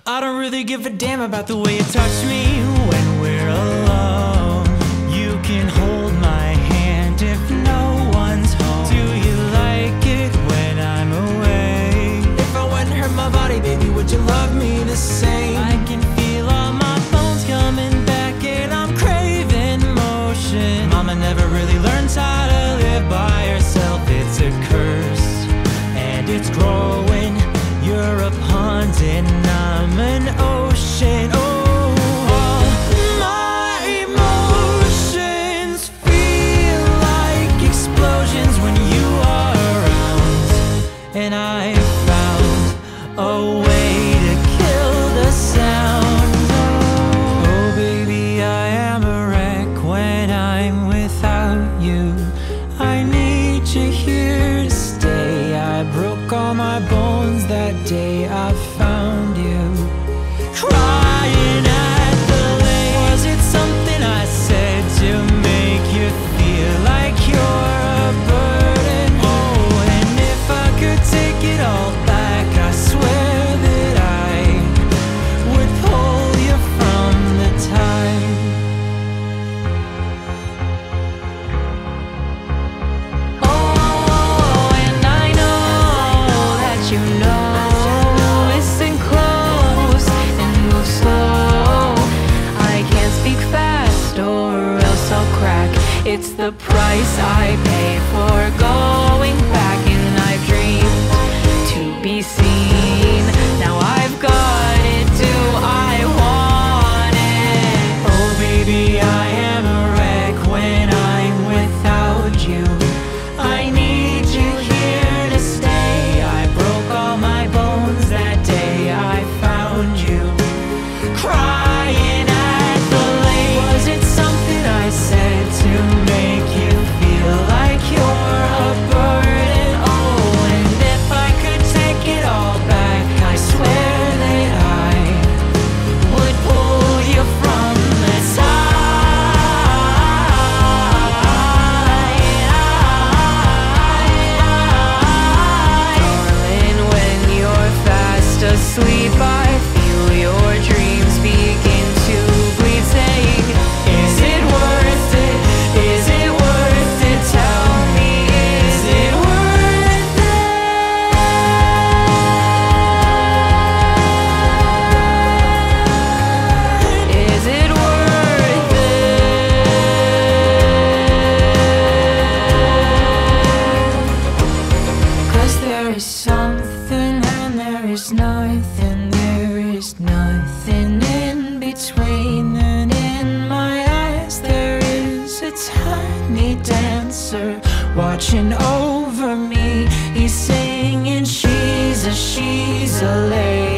I don't really give a damn about the way you touch me when we're alone. You can hold my hand if no one's home. Do you like it when I'm away? If I wouldn't hurt my body, baby, would you love me the same? I can feel all my bones coming back and I'm craving motion. Mama never really learns how to live by herself. It's a curse and it's growing. You're a pond and I'm an ocean. Oh, all my emotions feel like explosions when you are around. And I found a way to kill the sound. Oh baby, I am a wreck when I'm without you. I need you here to stay. I broke all my bones that day I found you. Crying at the lake. Was it something I said to make you feel like you're a burden? Oh, and if I could take it all back, I swear that I would pull you from the tide. Oh, and I know that you know. Listen close and move slow. I can't speak fast or else I'll crack. It's the price I pay for going back. And I've dreamed to be seen. Now I've got it. Do I want it? Oh baby, I am a wreck when I'm without you. I need you here to stay. I broke all my bones that day I found you. Crying at the lake. Was it something I said to make you feel like you're a burden? Oh, and if I could take it all back, I swear that I would pull you from the tide. Darling, when you're fast asleep, I feel your dreams begin to bleed, saying, is it worth it? Is it worth it? Tell me, is it worth it? Is it worth it? 'Cause there is something and there is nothing. There is nothing in between. And in my eyes there is a tiny dancer watching over me. He's singing, she's a lady.